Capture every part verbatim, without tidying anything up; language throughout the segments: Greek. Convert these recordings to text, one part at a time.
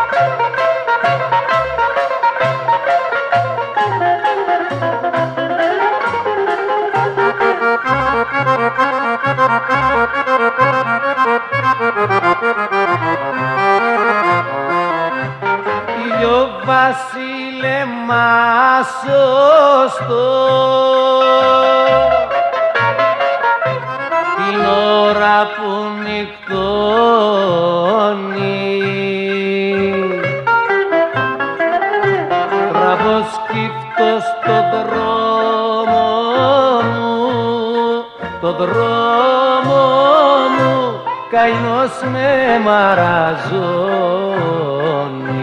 Βασίλεμα σωστό την ώρα που νυχτώνει τραβώ σκύφτο στο δρόμο μου, το δρόμο μου καημός με μαραζώνει.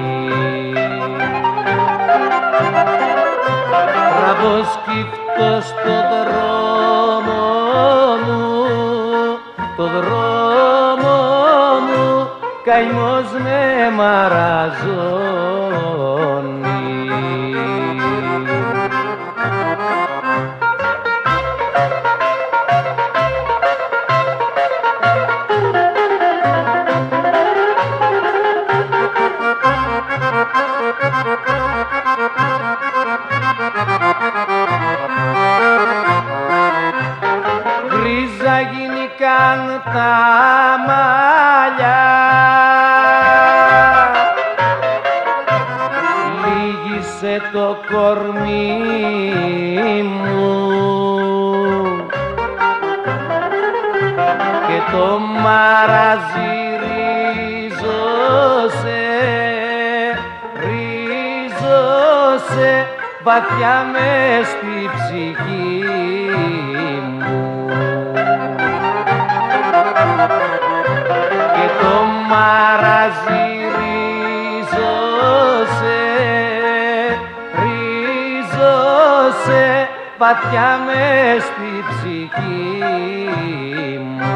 Τραβώ σκύφτο στο δρόμο μου, το δρόμο μου καημός με μαραζώνει. Γκρίζα γίνηκαν τα μαλλιά, λύγησε το κορμί μου και το μαραζί ρίζωσε, ρίζωσε βαθιά μες στη ψυχή μου και το μαραζί ρίζωσε, ρίζωσε βαθιά μες στη ψυχή μου.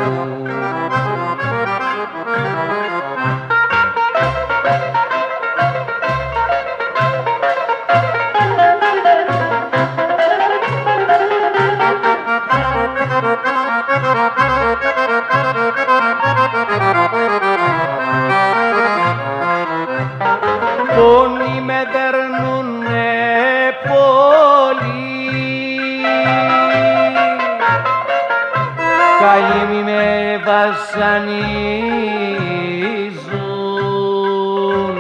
Πόνοι με δέρνουνε πολύ, καημοί με βασανίζουν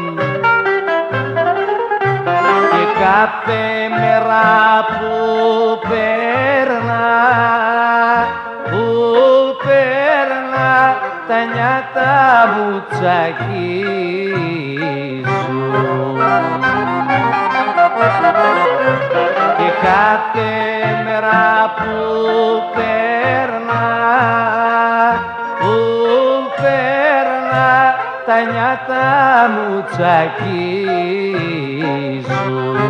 και κάθε μέρα που περνά, που περνά τα νιάτα μου τσακίζουν και κάθε μέρα που περνά, που περνά τα νιάτα μου τσακίζουν.